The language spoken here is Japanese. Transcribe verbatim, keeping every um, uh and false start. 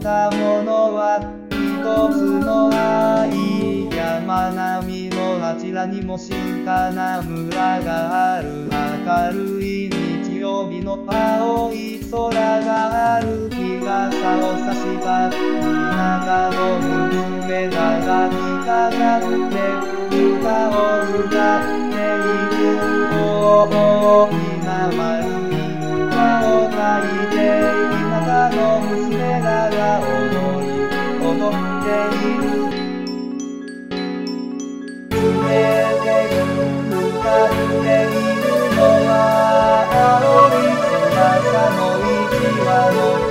ったものは一つの愛。山並みのあちらにも静かな村がある。明るい日曜日の青い空がある。日傘を差した田舎の娘らが光って歌を歌っている。大きな丸い輪を描いて田舎の娘らが踊り踊っている。全て歌っているのは青い翼の一羽の